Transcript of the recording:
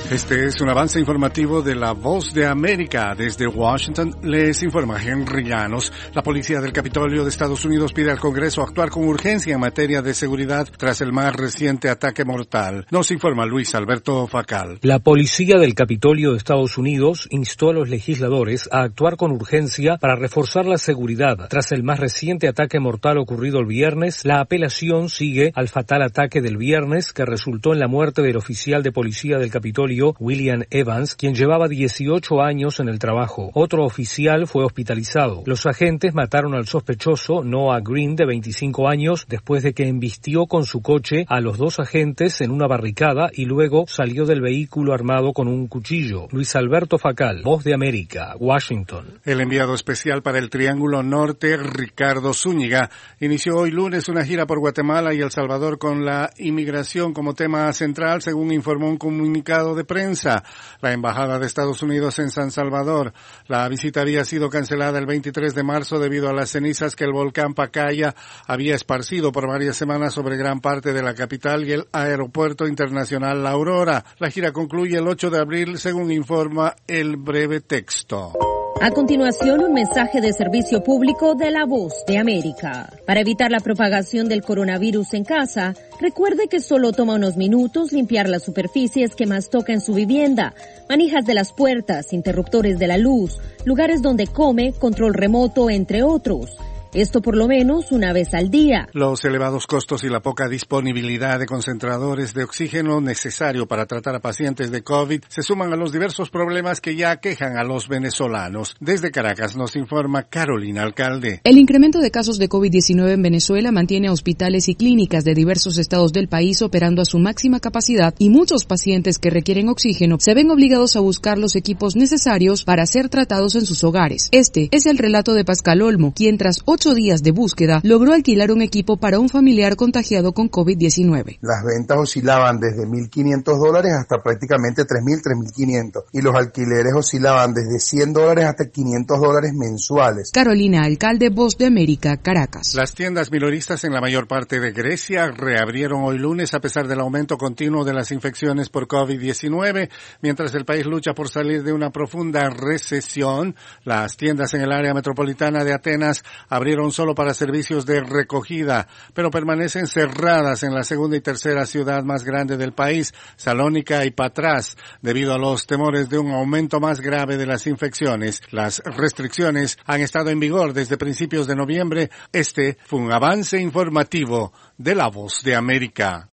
Este es un avance informativo de La Voz de América. Desde Washington les informa Henry Llanos. La policía del Capitolio de Estados Unidos pide al Congreso actuar con urgencia en materia de seguridad tras el más reciente ataque mortal. Nos informa Luis Alberto Facal. La policía del Capitolio de Estados Unidos instó a los legisladores a actuar con urgencia para reforzar la seguridad. Tras el más reciente ataque mortal ocurrido el viernes, la apelación sigue al fatal ataque del viernes que resultó en la muerte del oficial de policía del Capitolio, William Evans, quien llevaba 18 años en el trabajo. Otro oficial fue hospitalizado. Los agentes mataron al sospechoso, Noah Green, de 25 años, después de que embistió con su coche a los dos agentes en una barricada y luego salió del vehículo armado con un cuchillo. Luis Alberto Facal, Voz de América, Washington. El enviado especial para el Triángulo Norte, Ricardo Zúñiga, inició hoy lunes una gira por Guatemala y El Salvador con la inmigración como tema central, según informó un comunicado de prensa. La Embajada de Estados Unidos en San Salvador. La visita había sido cancelada el 23 de marzo debido a las cenizas que el volcán Pacaya había esparcido por varias semanas sobre gran parte de la capital y el Aeropuerto Internacional La Aurora. La gira concluye el 8 de abril, según informa el breve texto. A continuación, un mensaje de servicio público de La Voz de América. Para evitar la propagación del coronavirus en casa, recuerde que solo toma unos minutos limpiar las superficies que más toca en su vivienda, manijas de las puertas, interruptores de la luz, lugares donde come, control remoto, entre otros. Esto por lo menos una vez al día. Los elevados costos y la poca disponibilidad de concentradores de oxígeno necesario para tratar a pacientes de COVID se suman a los diversos problemas que ya aquejan a los venezolanos. Desde Caracas nos informa Carolina Alcalde. El incremento de casos de COVID-19 en Venezuela mantiene a hospitales y clínicas de diversos estados del país operando a su máxima capacidad y muchos pacientes que requieren oxígeno se ven obligados a buscar los equipos necesarios para ser tratados en sus hogares. Este es el relato de Pascal Olmo, quien tras 8 días de búsqueda logró alquilar un equipo para un familiar contagiado con COVID-19. Las ventas oscilaban desde $1,500 hasta prácticamente $3,000, $3,500 y los alquileres oscilaban desde $100 hasta $500 mensuales. Carolina Alcalde, Voz de América, Caracas. Las tiendas minoristas en la mayor parte de Grecia reabrieron hoy lunes a pesar del aumento continuo de las infecciones por COVID-19. Mientras el país lucha por salir de una profunda recesión, las tiendas en el área metropolitana de Atenas abrieron solo para servicios de recogida, pero permanecen cerradas en la segunda y tercera ciudad más grande del país, Salónica y Patras, debido a los temores de un aumento más grave de las infecciones. Las restricciones han estado en vigor desde principios de noviembre. Este fue un avance informativo de La Voz de América.